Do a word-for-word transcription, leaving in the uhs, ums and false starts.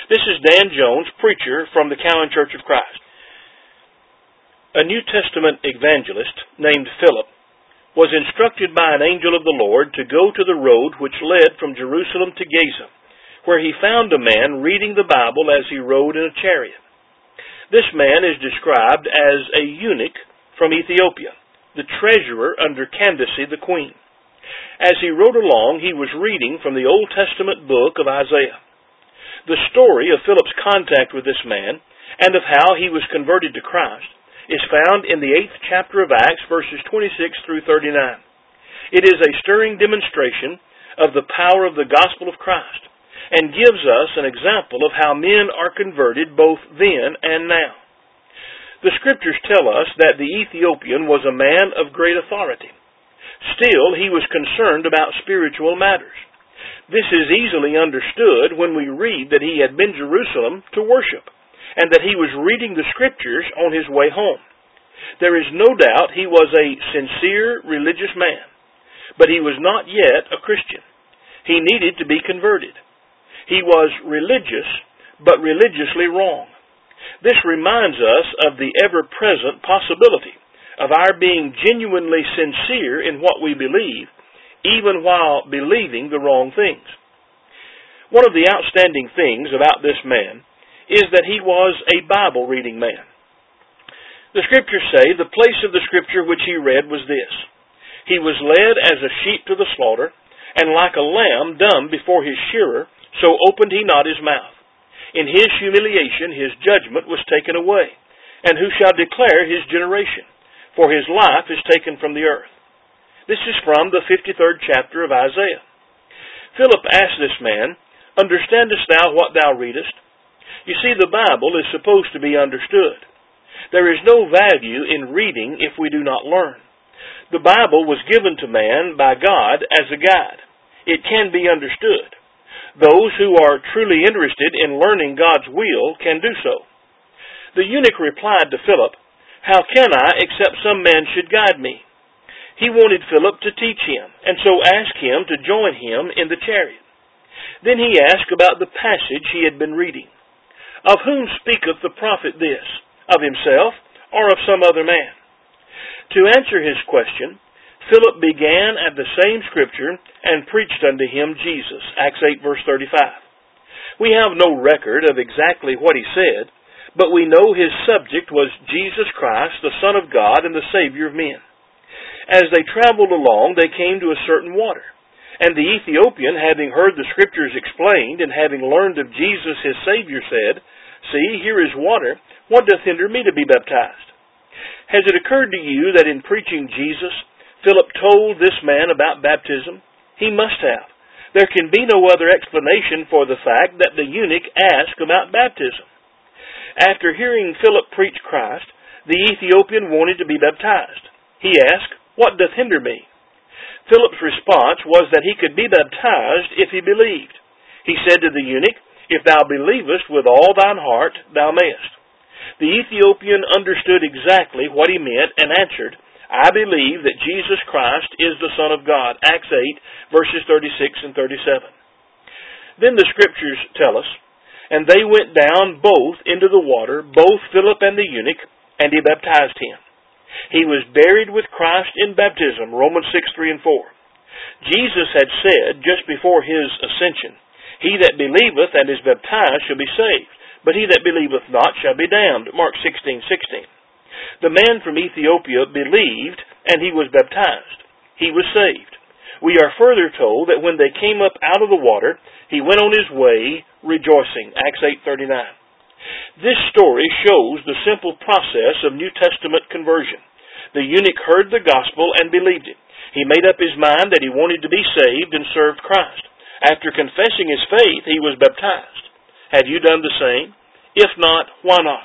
This is Dan Jones, preacher from the Cowan Church of Christ. A New Testament evangelist named Philip was instructed by an angel of the Lord to go to the road which led from Jerusalem to Gaza, where he found a man reading the Bible as he rode in a chariot. This man is described as a eunuch from Ethiopia, the treasurer under Candace the queen. As he rode along, he was reading from the Old Testament book of Isaiah. The story of Philip's contact with this man and of how he was converted to Christ is found in the eighth chapter of Acts, verses twenty-six through thirty-nine. It is a stirring demonstration of the power of the gospel of Christ and gives us an example of how men are converted both then and now. The Scriptures tell us that the Ethiopian was a man of great authority. Still, he was concerned about spiritual matters. This is easily understood when we read that he had been to Jerusalem to worship, and that he was reading the Scriptures on his way home. There is no doubt he was a sincere religious man, but he was not yet a Christian. He needed to be converted. He was religious, but religiously wrong. This reminds us of the ever-present possibility of our being genuinely sincere in what we believe, even while believing the wrong things. One of the outstanding things about this man is that he was a Bible-reading man. The Scriptures say the place of the Scripture which he read was this: He was led as a sheep to the slaughter, and like a lamb dumb before his shearer, so opened he not his mouth. In his humiliation his judgment was taken away. And who shall declare his generation? For his life is taken from the earth. This is from the fifty-third chapter of Isaiah. Philip asked this man, Understandest thou what thou readest? You see, the Bible is supposed to be understood. There is no value in reading if we do not learn. The Bible was given to man by God as a guide. It can be understood. Those who are truly interested in learning God's will can do so. The eunuch replied to Philip, How can I except some man should guide me? He wanted Philip to teach him, and so asked him to join him in the chariot. Then he asked about the passage he had been reading. Of whom speaketh the prophet this? Of himself, or of some other man? To answer his question, Philip began at the same Scripture and preached unto him Jesus. Acts eight, verse thirty-five. We have no record of exactly what he said, but we know his subject was Jesus Christ, the Son of God and the Savior of men. As they traveled along, they came to a certain water. And the Ethiopian, having heard the Scriptures explained, and having learned of Jesus his Savior, said, See, here is water. What doth hinder me to be baptized? Has it occurred to you that in preaching Jesus, Philip told this man about baptism? He must have. There can be no other explanation for the fact that the eunuch asked about baptism. After hearing Philip preach Christ, the Ethiopian wanted to be baptized. He asked, What doth hinder me? Philip's response was that he could be baptized if he believed. He said to the eunuch, If thou believest with all thine heart, thou mayest. The Ethiopian understood exactly what he meant and answered, I believe that Jesus Christ is the Son of God. Acts eight, verses thirty-six and thirty-seven. Then the Scriptures tell us, And they went down both into the water, both Philip and the eunuch, and he baptized him. He was buried with Christ in baptism, Romans six, three and four. Jesus had said just before his ascension, He that believeth and is baptized shall be saved, but he that believeth not shall be damned, Mark sixteen, sixteen. The man from Ethiopia believed, and he was baptized. He was saved. We are further told that when they came up out of the water, he went on his way rejoicing, Acts eight, thirty-nine. This story shows the simple process of New Testament conversion. The eunuch heard the gospel and believed it. He made up his mind that he wanted to be saved and served Christ. After confessing his faith, he was baptized. Have you done the same? If not, why not?